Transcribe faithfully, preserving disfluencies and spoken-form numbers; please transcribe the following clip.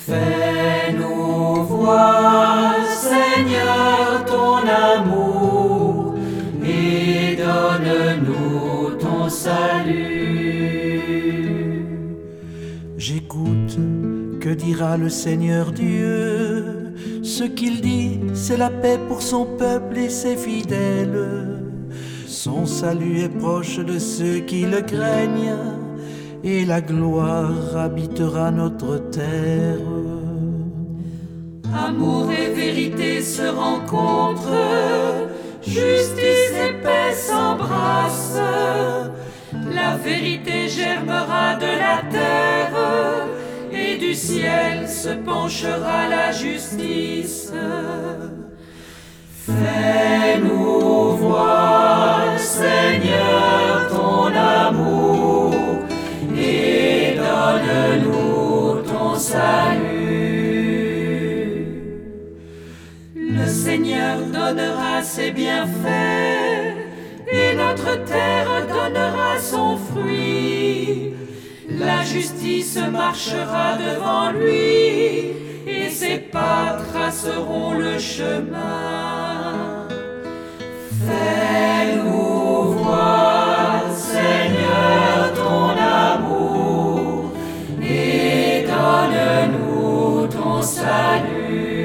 Fais-nous voir, Seigneur, ton amour et donne-nous ton salut. J'écoute, que dira le Seigneur Dieu? Ce qu'il dit, c'est la paix pour son peuple et ses fidèles. Son salut est proche de ceux qui le craignent, et la gloire habitera notre terre. Amour et vérité se rencontrent, justice et paix s'embrassent. La vérité germera de la terre, et du ciel se penchera la justice. Fais-nous voir, Seigneur, ton amour, et donne-nous ton salut. Le Seigneur donnera ses bienfaits, et notre terre donnera son fruit. La justice marchera devant lui, et ses pas traceront le chemin. Fais-nous voir, Seigneur, ton amour, et donne-nous ton salut.